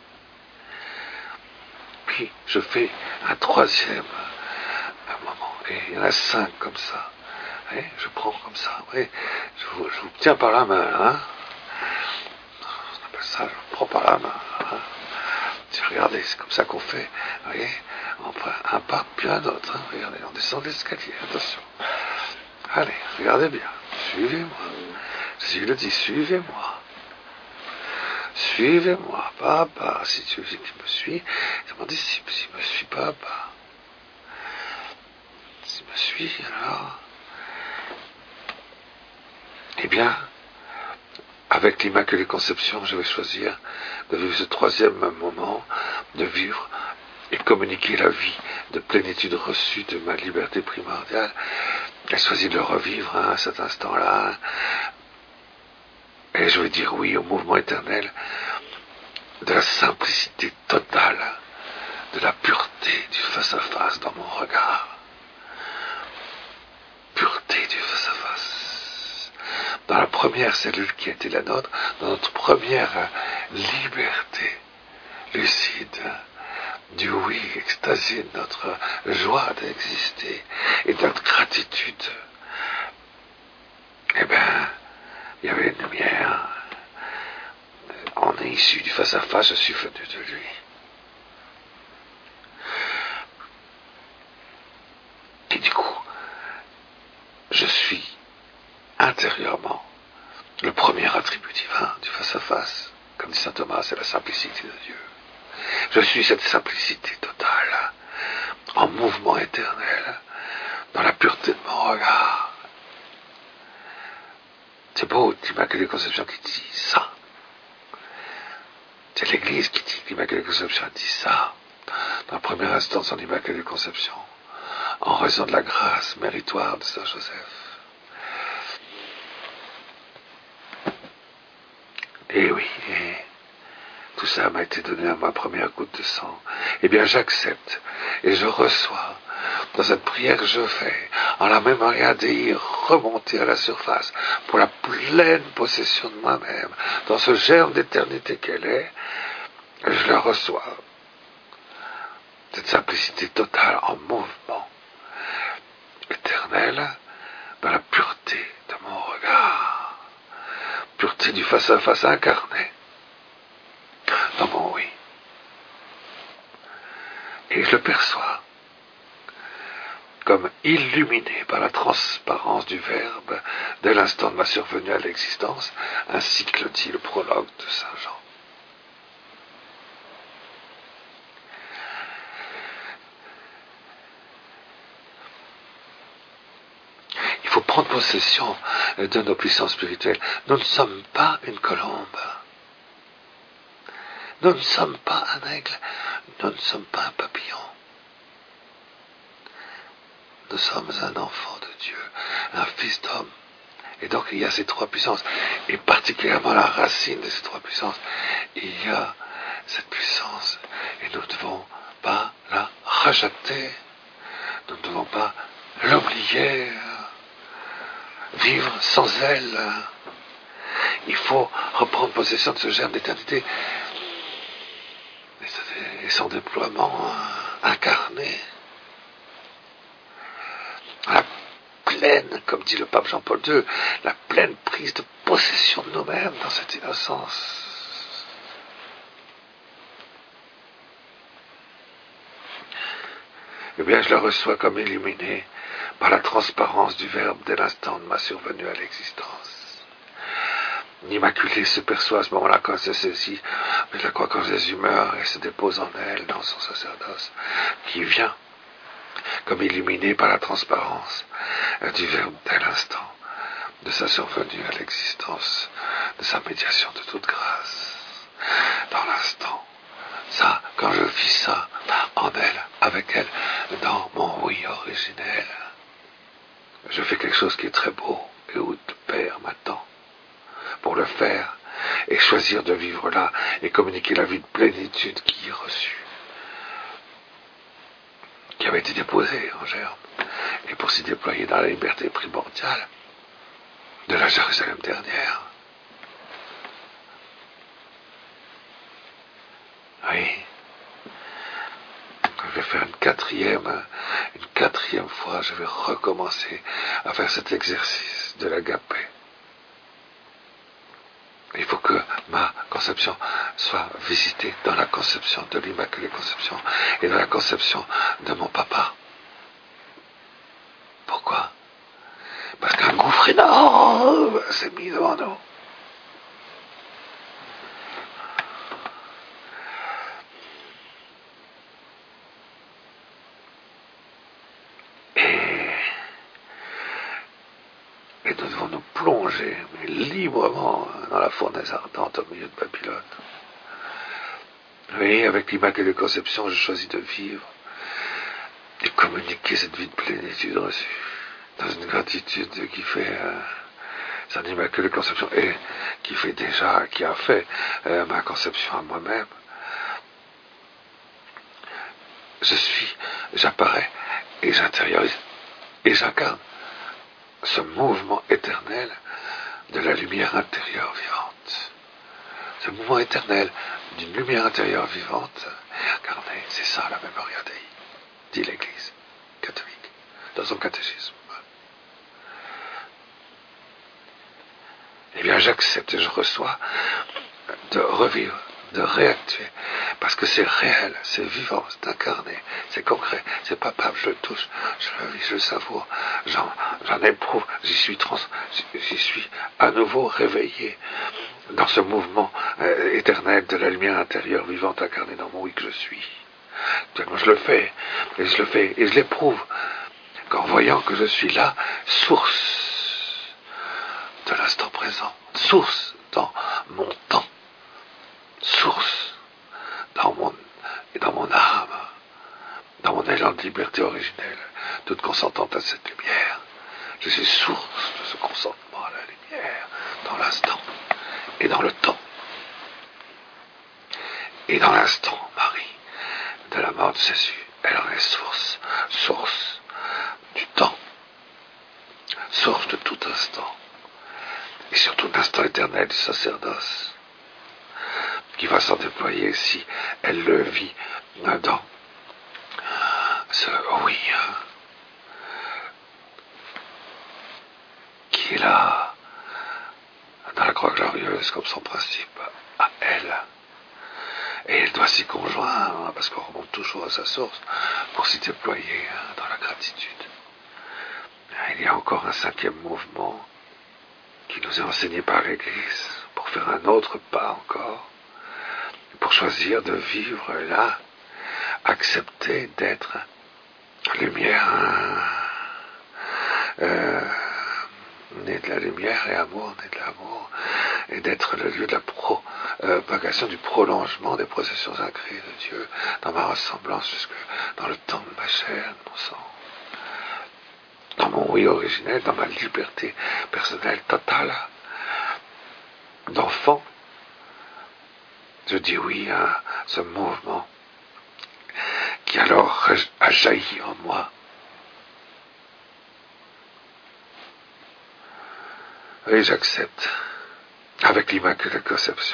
Puis je fais un troisième moment, et il y en a 5 comme ça. Oui, je prends comme ça, oui, je vous tiens par la main, hein. On appelle ça, je prends par la main, hein. Regardez, c'est comme ça qu'on fait, vous voyez, on prend un pas puis un autre, hein. Regardez, on descend l'escalier, attention. Allez, regardez bien, suivez-moi. Jésus le dit, suivez-moi. Suivez-moi, pas à pas. Si tu me suis, demandez si me suis pas à pas. S'il me suit, alors... Eh bien, avec l'Immaculée Conception, je vais choisir de vivre ce troisième moment, de vivre et communiquer la vie de plénitude reçue de ma liberté primordiale, j'ai choisi de le revivre à cet instant-là. Et je vais dire oui au mouvement éternel de la simplicité totale, de la pureté du face-à-face dans mon regard. Pureté du face-à-face. Dans la première cellule qui a été la nôtre, dans notre première liberté lucide, du oui extasié de notre joie d'exister et de notre gratitude, eh bien, il y avait une lumière. On est issu du face-à-face, je suis venu de lui. Et du coup, je suis intérieurement le premier attribut divin du face-à-face. Comme dit saint Thomas, c'est la simplicité de Dieu. Je suis cette simplicité totale, en mouvement éternel, dans la pureté de mon regard. C'est beau, l'Immaculée Conception qui dit ça. C'est l'Église qui dit que l'Immaculée Conception dit ça. Dans la première instance en Immaculée Conception, en raison de la grâce méritoire de Saint Joseph. Et oui, tout ça m'a été donné à ma première goutte de sang. Eh bien, j'accepte et je reçois dans cette prière que je fais, en la mémoire d'y remonter à la surface pour la pleine possession de moi-même, dans ce germe d'éternité qu'elle est, je la reçois. Cette simplicité totale en mouvement éternel dans la pureté de mon regard, pureté du face-à-face incarné dans mon oui. Et je le perçois comme illuminé par la transparence du Verbe dès l'instant de ma survenue à l'existence, ainsi que le dit le prologue de Saint Jean. Il faut prendre possession de nos puissances spirituelles. Nous ne sommes pas une colombe. Nous ne sommes pas un aigle. Nous ne sommes pas un papillon. Nous sommes un enfant de Dieu, un fils d'homme. Et donc il y a ces trois puissances, et particulièrement la racine de ces trois puissances. Il y a cette puissance, et nous ne devons pas la rejeter. Nous ne devons pas l'oublier, vivre sans elle. Il faut reprendre possession de ce germe d'éternité et son déploiement incarné. La pleine, comme dit le pape Jean-Paul II, la pleine prise de possession de nous-mêmes dans cette innocence. Eh bien, je la reçois comme illuminée par la transparence du Verbe dès l'instant de ma survenue à l'existence. L'Immaculée se perçoit à ce moment-là quand elle se saisit, mais je la crois quand Jésus meurt et se dépose en elle dans son sacerdoce, qui vient comme illuminé par la transparence du Verbe dès l'instant de sa survenue à l'existence, de sa médiation de toute grâce. Dans l'instant, ça, quand je vis ça, en elle, avec elle, dans mon oui originel, je fais quelque chose qui est très beau et où le Père m'attend pour le faire et choisir de vivre là et communiquer la vie de plénitude qui est reçue, qui avait été déposée en germe, et pour s'y déployer dans la liberté primordiale de la Jérusalem dernière. Oui. Je vais faire une quatrième fois, je vais recommencer à faire cet exercice de l'agapé. Il faut que ma conception soit visitée dans la conception de l'Immaculée Conception et dans la conception de mon papa. Pourquoi? Parce qu'un gouffre énorme s'est mis devant nous. Et nous devons nous plonger, mais librement, dans la fournaise ardente au milieu de Babylone. Oui, avec l'Immaculée Conception, je choisis de vivre et communiquer cette vie de plénitude reçue, dans une gratitude qui fait son Immaculée Conception et qui fait déjà, qui a fait ma conception à moi-même. J'apparais et j'intériorise et j'incarne ce mouvement éternel de la lumière intérieure vivante. Ce mouvement éternel d'une lumière intérieure vivante incarnée, c'est ça la Memoria Dei, dit l'Église catholique dans son catéchisme. Eh bien, j'accepte et je reçois de revivre, de réactuer, parce que c'est réel, c'est vivant, c'est incarné, c'est concret, c'est palpable, je le touche, je le vis, je le savoure, j'en éprouve, j'y suis à nouveau réveillé dans ce mouvement éternel de la lumière intérieure vivante incarnée dans mon oui que je suis. Moi, je le fais, et je l'éprouve, qu'en voyant que je suis là, source de l'instant présent, source dans mon temps, source dans mon âme, dans mon élan de liberté originelle, toute consentante à cette lumière. Je suis source de ce consentement à la lumière, dans l'instant et dans le temps. Et dans l'instant, Marie, de la mort de Jésus, elle en est source du temps, source de tout instant, et surtout l'instant éternel du sacerdoce, qui va s'en déployer si elle le vit dans ce oui qui est là dans la croix glorieuse comme son principe à elle. Et elle doit s'y conjoindre, parce qu'on remonte toujours à sa source, pour s'y déployer dans la gratitude. Il y a encore un 5e mouvement qui nous est enseigné par l'Église, pour faire un autre pas encore, pour choisir de vivre là, accepter d'être lumière, né de la lumière et amour, né de l'amour, et d'être le lieu de la propagation du prolongement des processions sacrées de Dieu dans ma ressemblance jusque dans le temps de ma chair, de mon sang, dans mon oui originel, dans ma liberté personnelle totale d'enfant. Je dis oui à ce mouvement qui alors a jailli en moi. Et j'accepte avec l'Immaculée Conception.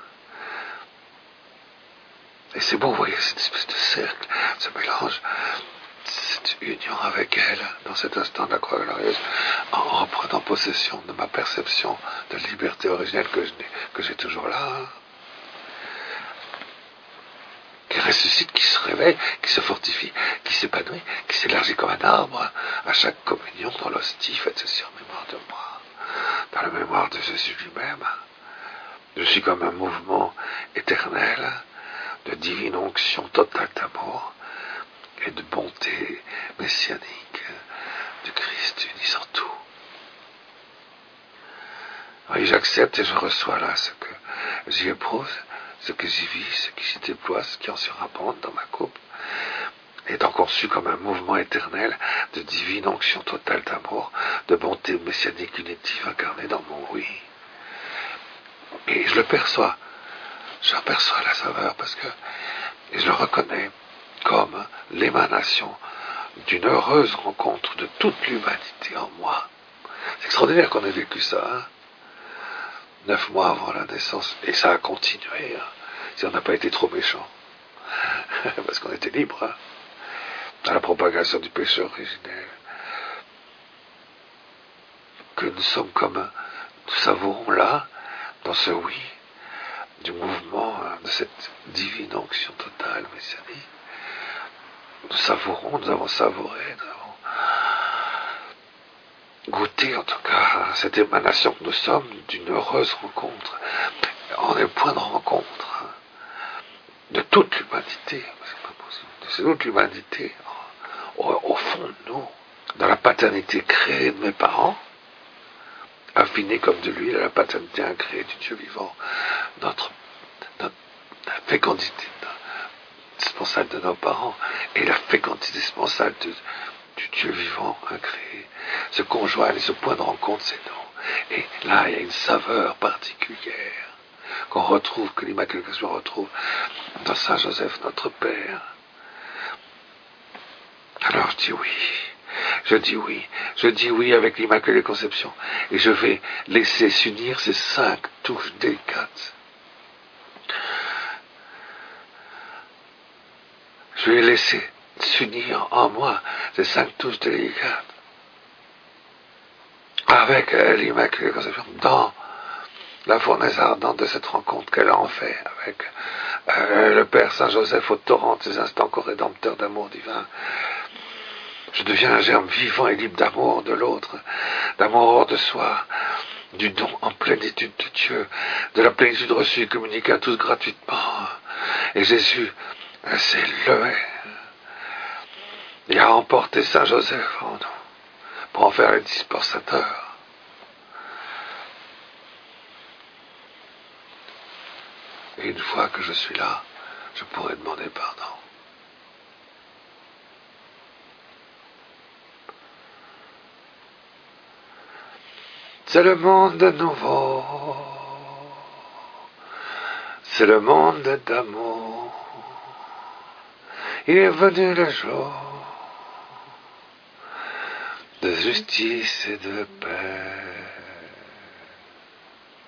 Et c'est beau, vous voyez, c'est une espèce de cercle, ce mélange, cette union avec elle, dans cet instant de la croix glorieuse, en reprenant possession de ma perception de liberté originelle que j'ai toujours là, qui ressuscite, qui se réveille, qui se fortifie, qui s'épanouit, qui s'élargit comme un arbre à chaque communion dans l'hostie faite sur mémoire de moi, dans la mémoire de Jésus lui-même. Je suis comme un mouvement éternel de divine onction totale d'amour et de bonté messianique du Christ unissant tout. Oui, j'accepte et je reçois là ce que j'y éprouve, ce que j'y vis, ce qui s'y déploie, ce qui en surabonde dans ma coupe, étant conçu comme un mouvement éternel de divine onction totale d'amour, de bonté messianique unitive incarnée dans mon oui. Et je le perçois, j'en perçois la saveur parce que je le reconnais comme l'émanation d'une heureuse rencontre de toute l'humanité en moi. C'est extraordinaire qu'on ait vécu ça, hein? 9 mois avant la naissance, et ça a continué, hein, si on n'a pas été trop méchant, parce qu'on était libre, hein, dans la propagation du péché originel, que nous sommes comme, nous savourons là, dans ce oui, du mouvement, hein, de cette divine onction totale messianique, nous savourons, nous avons savouré, nous avons goûté en tout cas cette émanation que nous sommes d'une heureuse rencontre. On est le point de rencontre de toute l'humanité, c'est toute l'humanité au fond de nous, dans la paternité créée de mes parents, affinée comme de l'huile à la paternité incréée du Dieu vivant, notre fécondité, dispensable de nos parents et la fécondité dispensable du Dieu vivant, incréé, se conjoignent et ce point de rencontre, c'est nous. Et là, il y a une saveur particulière qu'on retrouve, que l'Immaculée Conception retrouve dans Saint Joseph, notre Père. Alors je dis oui avec l'Immaculée Conception, et je vais laisser s'unir ces 5 touches délicates. Je vais laisser s'unir en moi ces 5 touches délicates avec l'Immaculée Conception dans la fournaise ardente de cette rencontre qu'elle a en fait avec le Père Saint-Joseph au torrent de ces instants co-rédempteurs d'amour divin. Je deviens un germe vivant et libre d'amour de l'autre, d'amour hors de soi, du don en plénitude de Dieu, de la plénitude reçue et communiquée à tous gratuitement. Et Jésus s'est levé et a emporté Saint Joseph en nous pour en faire le dispensateur. Et une fois que je suis là, je pourrai demander pardon. C'est le monde nouveau, c'est le monde d'amour. Il est venu le jour de justice et de paix.